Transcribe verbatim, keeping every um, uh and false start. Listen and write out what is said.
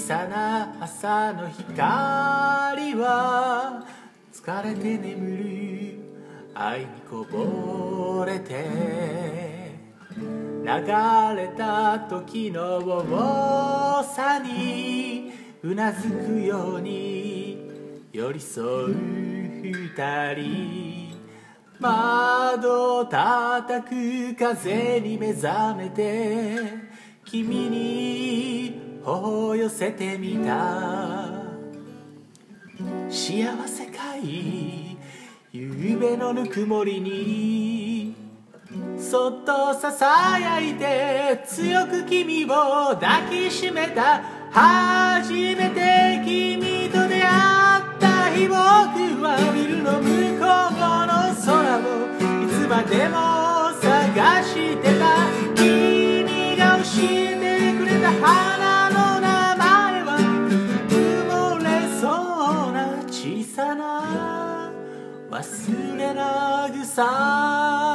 さな朝の光は疲れて眠る愛にこぼれて、流れた時の重さにうなずくように寄り添う二人、窓を叩く風に目覚めて君に頬を寄せてみた。幸せかい夕べのぬくもりにそっとささやいて強く君を抱きしめた。初めて君と出会った日、僕はビルの向こうの空をいつまでも探してた。君が教えてくれた花の名前は埋もれそうな小さな忘れなぐさ。